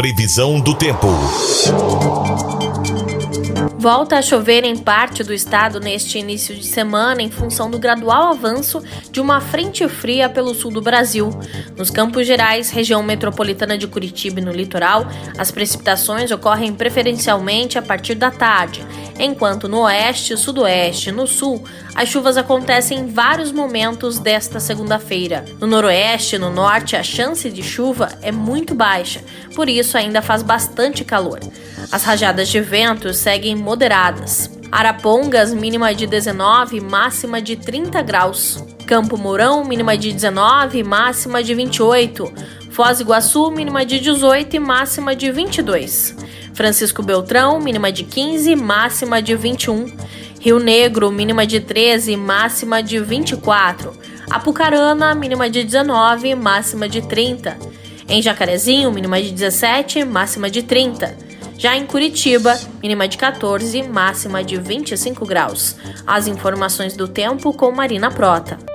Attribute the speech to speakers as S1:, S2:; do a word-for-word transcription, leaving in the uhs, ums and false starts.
S1: Previsão do tempo.
S2: Volta a chover em parte do estado neste início de semana em função do gradual avanço de uma frente fria pelo sul do Brasil. Nos Campos Gerais, região metropolitana de Curitiba e no litoral, as precipitações ocorrem preferencialmente a partir da tarde, enquanto no oeste, sudoeste e no sul, as chuvas acontecem em vários momentos desta segunda-feira. No noroeste e no norte, a chance de chuva é muito baixa, por isso ainda faz bastante calor. As rajadas de vento seguem moderadas. Arapongas, mínima de dezenove, máxima de trinta graus. Campo Mourão, mínima de dezenove, máxima de vinte e oito. Foz do Iguaçu, mínima de dezoito e máxima de vinte e dois. Francisco Beltrão, mínima de quinze, máxima de vinte e um. Rio Negro, mínima de treze, máxima de vinte e quatro. Apucarana, mínima de dezenove, máxima de trinta. Em Jacarezinho, mínima de dezessete, máxima de trinta. Já em Curitiba, mínima de quatorze, máxima de vinte e cinco graus. As informações do tempo com Marina Prota.